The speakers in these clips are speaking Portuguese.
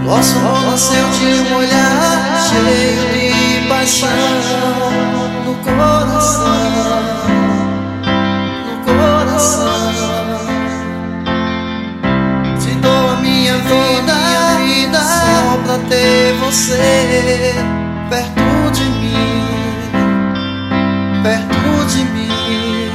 Nosso amor nasceu de um olhar cheio de paixão no coração, no coração. Te dou a minha vida só pra ter você perto de mim, perto de mim.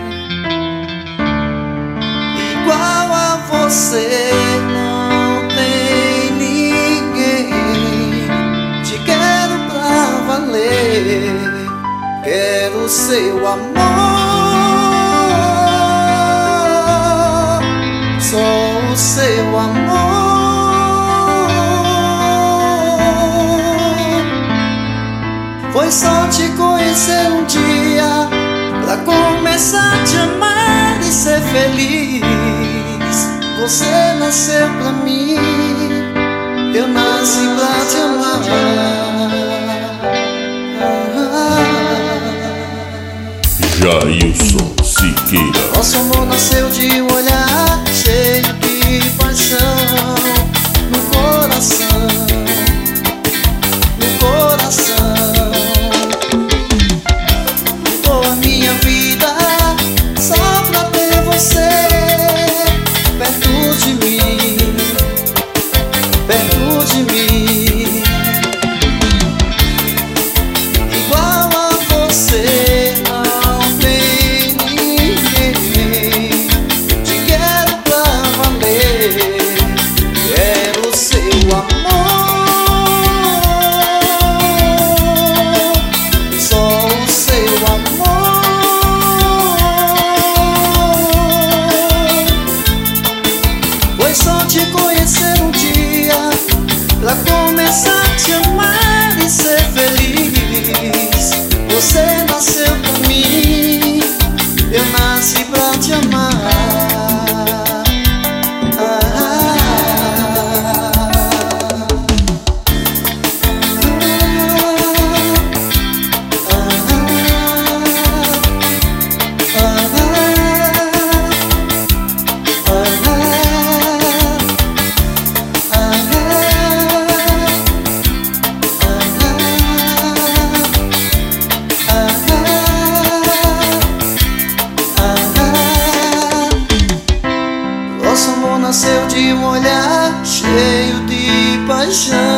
Igual a você não tem ninguém. Te quero pra valer, quero seu amor. Sou o seu amor. Foi só te conhecer um dia pra começar a te amar e ser feliz. Você nasceu pra mim, eu nasci pra te amar. Jailson Siqueira. Nosso amor nasceu de um olhar cheio de paixão no coração, no coração. Dou a minha vida só pra ter você perto de mim, perto de mim. Igual a você não tem ninguém. Te quero pra valer, quero seu amor. Só o seu amor. Foi só te conhecer um dia pra começar a te amar e ser feliz. Você nasceu pra mim, eu nasci pra te amar. Nosso amor nasceu de um olhar cheio de paixão